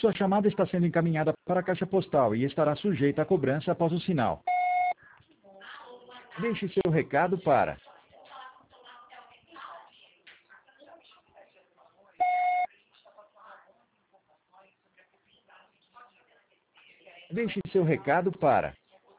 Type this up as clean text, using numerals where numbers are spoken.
Sua chamada está sendo encaminhada para a caixa postal e estará sujeita a cobrança após o sinal. Deixe seu recado para... Deixe seu recado para...